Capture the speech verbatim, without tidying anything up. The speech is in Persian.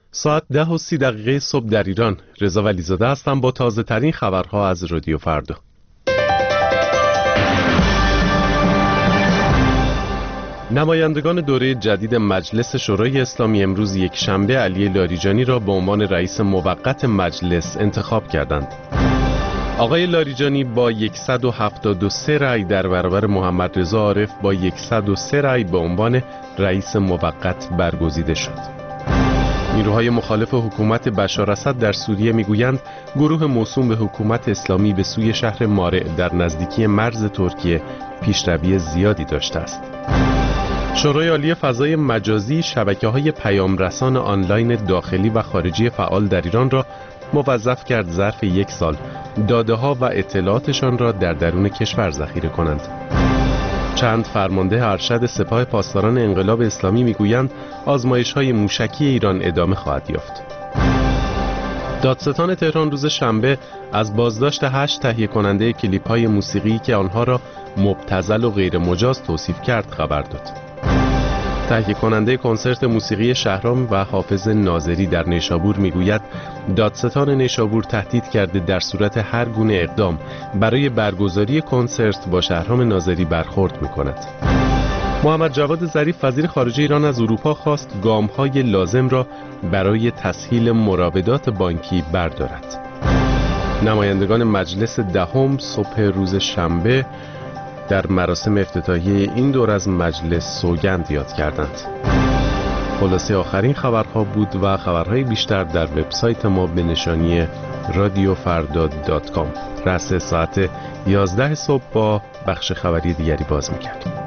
ساعت ده و سی دقیقه صبح در ایران. رضا ولیزاده هستم با تازه ترین خبرها از رادیو فردا. نمایندگان دوره جدید مجلس شورای اسلامی امروز یک شنبه علی لاریجانی را به عنوان رئیس موقت مجلس انتخاب کردند. آقای لاریجانی با صد و هفتاد و سه رأی در برابر محمد رضا عارف با صد و سه رأی به عنوان رئیس موقت برگزیده شد. نیروهای مخالف حکومت بشار اسد در سوریه میگویند گروه موسوم به حکومت اسلامی به سوی شهر مارع در نزدیکی مرز ترکیه پیشروی زیادی داشته است. شورای عالی فضای مجازی شبکه‌های پیام رسان آنلاین داخلی و خارجی فعال در ایران را موظف کرد ظرف یک سال داده‌ها و اطلاعاتشان را در درون کشور ذخیره کنند. چند فرمانده ارشد سپاه پاسداران انقلاب اسلامی میگویند آزمایش‌های موشکی ایران ادامه خواهد یافت. دادستان تهران روز شنبه از بازداشت هشت تهیه کننده کلیپ‌های موسیقی که آنها را مبتذل و غیر مجاز توصیف کرد خبر داد. تهیه کننده کنسرت موسیقی شهرام و حافظ ناظری در نیشابور میگوید دادستان نیشابور تهدید کرده در صورت هر گونه اقدام برای برگزاری کنسرت با شهرام ناظری برخورد میکند. محمد جواد ظریف وزیر خارجه ایران از اروپا خواست گام‌های لازم را برای تسهیل مراودات بانکی بردارد. نمایندگان مجلس دهم صبح روز شنبه در مراسم افتتاحیه این دور از مجلس سوگند یاد کردند. خلاصه آخرین خبرها بود و خبرهای بیشتر در وبسایت ما به نشانی رادیو فردا دات کام. رأس ساعت یازده صبح با بخش خبری دیگری باز می‌گردیم.